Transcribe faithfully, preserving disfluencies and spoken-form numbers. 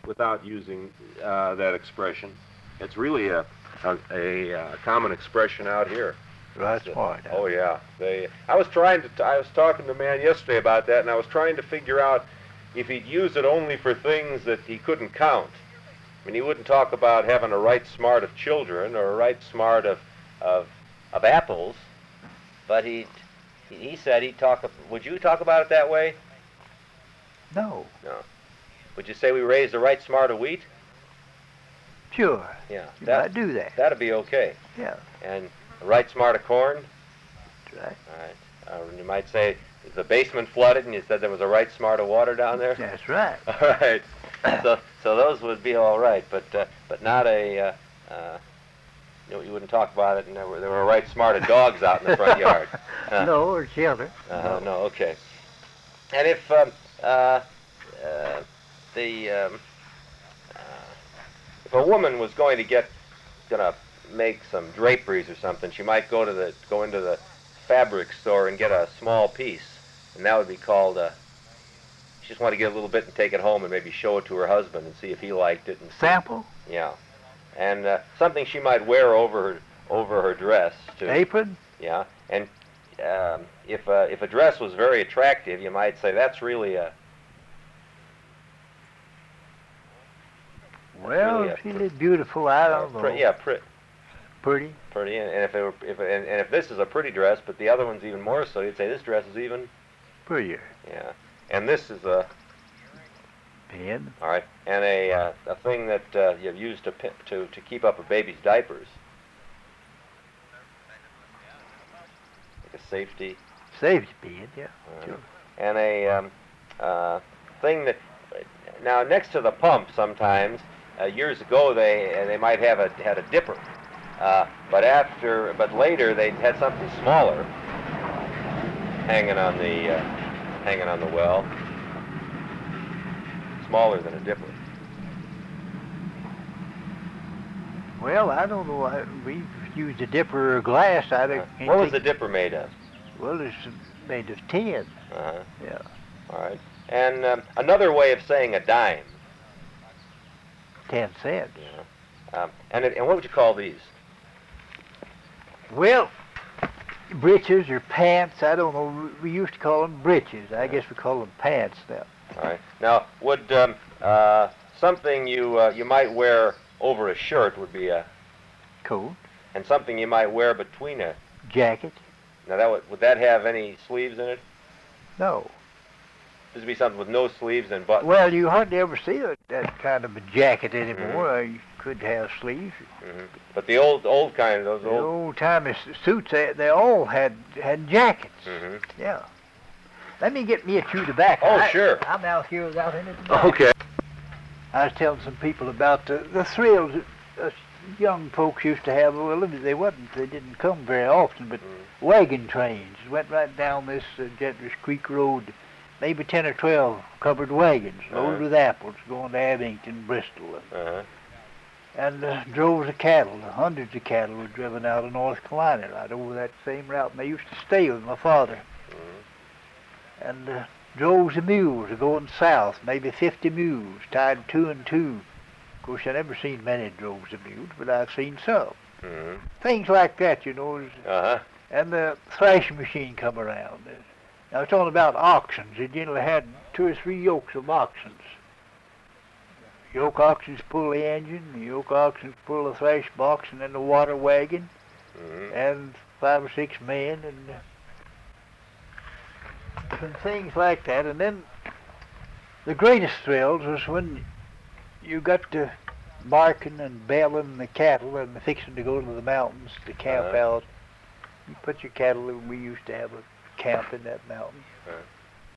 without using uh, that expression. It's really a, a, a, a common expression out here. Right smart. Huh? Oh yeah. They. I was trying to. I was talking to a man yesterday about that, and I was trying to figure out if he'd use it only for things that he couldn't count. I mean, he wouldn't talk about having a right smart of children or a right smart of of of apples, but he he said he'd talk. Would you talk about it that way? No. No. Would you say we raised the right smart of wheat? Sure. Yeah. You That, might do that. That'd be okay. Yeah. And the right smart of corn? That's right. All right. Uh, you might say the basement flooded, and you said there was a right smart of water down there. That's right. All right. So, so those would be all right, but uh, but not a. Uh, uh, you know, you wouldn't talk about it, and there were there were a right smart of dogs out in the front yard. Uh, No, or children. Uh, no. Okay. And if um, uh, uh, the um, uh, if a woman was going to get gonna make some draperies or something, she might go to the go into the fabric store and get a small piece, and that would be called a. She just want to get a little bit and take it home and maybe show it to her husband and see if he liked it. And see. Sample? Yeah, and uh, something she might wear over her over her dress too. Apron? Yeah, and um, if uh, if a dress was very attractive, you might say that's really a. Well, really a if she pr- looked beautiful, I Uh, don't know. pre- yeah, pre- Pretty? pretty. And, and if it were, if and, and if this is a pretty dress, but the other one's even more so, you'd say this dress is even. Prettier. Yeah, and this is a. Pen? All right, and a uh, a thing that uh, you've used to pi- to to keep up a baby's diapers. Like a safety. Safety pin, yeah. Uh, Sure. And a um, uh, thing that now next to the pump sometimes uh, years ago they uh, they might have a had a dipper, uh, but after but later they had something smaller hanging on the uh, hanging on the well, smaller than a dipper. Well, I don't know. I, we've used a dipper or glass. I Uh, don't. can't what was the think- dipper made of? Well, it's made of tin. Uh-huh. Yeah. All right. And um, another way of saying a dime. Ten cents. Yeah. Um, and it, and what would you call these? Well, breeches or pants. I don't know. We used to call them breeches. I guess we call them pants now. All right. Now, would um, uh, something you uh, you might wear over a shirt would be a, Coat. and something you might wear between a. Jacket. Now that would would that have any sleeves in it? No. This would be something with no sleeves and buttons. Well, you hardly ever see that, that kind of a jacket anymore. Uh, you could have sleeves. hmm But the old old kind, those The old. old time suits, they, they all had had jackets. hmm Yeah. Let me get me a chew tobacco. Oh, I- sure. I'm out here without any tobacco. Okay. I was telling some people about the, the thrills that us young folks used to have. Well, they wasn't, they didn't come very often, but Mhm. wagon trains went right down this uh, Gentry's Creek Road. Maybe ten or twelve covered wagons loaded Uh-huh. with apples going to Abington, Bristol, and, Uh-huh. and uh, droves of cattle. Hundreds of cattle were driven out of North Carolina right over that same route. And they used to stay with my father. Mhm. And uh, droves of mules are going south, maybe fifty mules tied two and two. Of course, I never seen many droves of mules, but I've seen some. Mhm. Things like that, you know. is- Uh-huh. And the thrashing machine come around. Uh, Now, it's talking about oxens. They generally had two or three yokes of oxens. Yoke oxens pull the engine, the yoke oxens pull the thrash box, and then the water wagon, Mhm. and five or six men, and, uh, and things like that. And then the greatest thrills was when you got to barking and bailing the cattle and fixing to go to the mountains to camp Uh-huh. out. You put your cattle in. We used to have a camp in that mountain. Uh-huh.